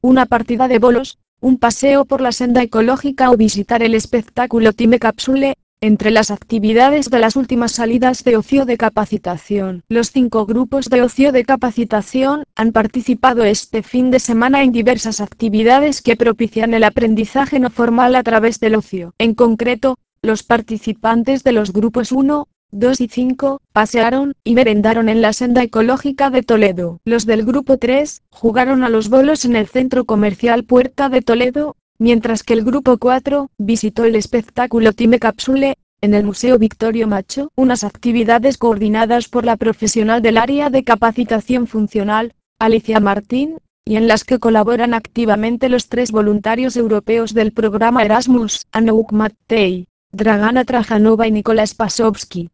una partida de bolos, un paseo por la senda ecológica o visitar el espectáculo Time Capsule, entre las actividades de las últimas salidas de ocio de capacitación. Los 5 grupos de ocio de capacitación han participado este fin de semana en diversas actividades que propician el aprendizaje no formal a través del ocio. En concreto, los participantes de los grupos 1, 2 y 5, pasearon y merendaron en la senda ecológica de Toledo. Los del grupo 3, jugaron a los bolos en el centro comercial Puerta de Toledo, mientras que el grupo 4, visitó el espectáculo Time Capsule, en el Museo Victorio Macho, unas actividades coordinadas por la profesional del área de capacitación funcional, Alicia Martín, y en las que colaboran activamente los 3 voluntarios europeos del programa Erasmus, Anouk Mattei, Dragana Trajanova y Nicolás Pasovsky.